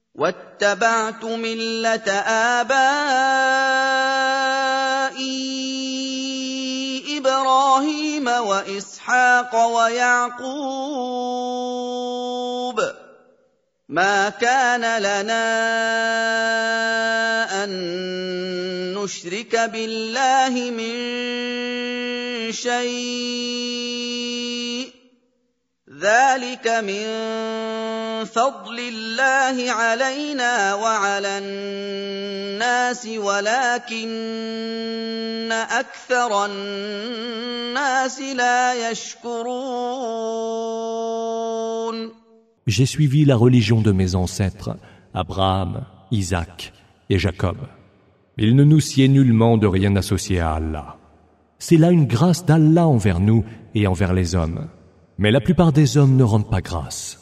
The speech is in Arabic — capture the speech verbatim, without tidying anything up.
واتبعت ملة آبائي إبراهيم وإسحاق ويعقوب ما كان لنا أن نشرك بالله من شيء ذلك من فضل الله علينا وعلى الناس ولكن أكثر الناس لا يشكرون. J'ai suivi la religion de mes ancêtres, Abraham, Isaac et Jacob. Il ne nous sied nullement de rien associer à Allah. C'est là une grâce d'Allah envers nous et envers les hommes. Mais la plupart des hommes ne rendent pas grâce.